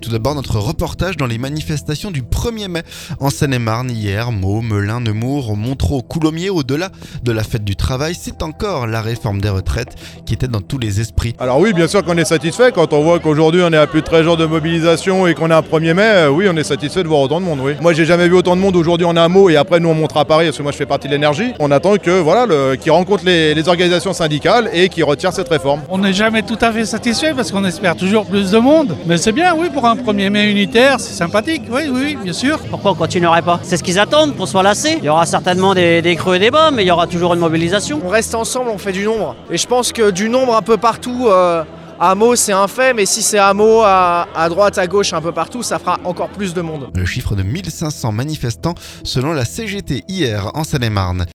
tout d'abord notre reportage dans les manifestations du 1er mai en Seine-et-Marne hier. Meaux, Melun, Nemours, Montereau, Coulommiers, au-delà de la fête du travail, c'est encore la réforme des retraites qui était dans tous les esprits. Alors oui, bien sûr qu'on est satisfait quand on voit qu'aujourd'hui on est à plus de 13 jours de mobilisation et qu'on est un 1er mai, oui on est satisfait de voir autant de monde, oui. Moi j'ai jamais vu autant de monde aujourd'hui en un mot et après nous on montre à Paris parce que moi je fais partie de l'énergie. On attend que voilà, qu'ils rencontrent les organisations syndicales et qu'ils retirent cette réforme. On n'est jamais tout à fait satisfait parce qu'on espère toujours plus de monde. Mais c'est bien, oui, pour un 1er mai unitaire, c'est sympathique, oui, bien sûr. Pourquoi on continuerait pas? C'est ce qu'ils attendent, qu'on soit lassés. Il y aura certainement des creux et des bas, mais il y aura toujours une mobilisation. On reste ensemble, on fait du nombre. Et je pense que du nombre un peu partout, à Meaux c'est un fait, mais si c'est à Meaux, à droite, à gauche, un peu partout, ça fera encore plus de monde. Le chiffre de 1500 manifestants selon la CGT hier en Seine-et-Marne.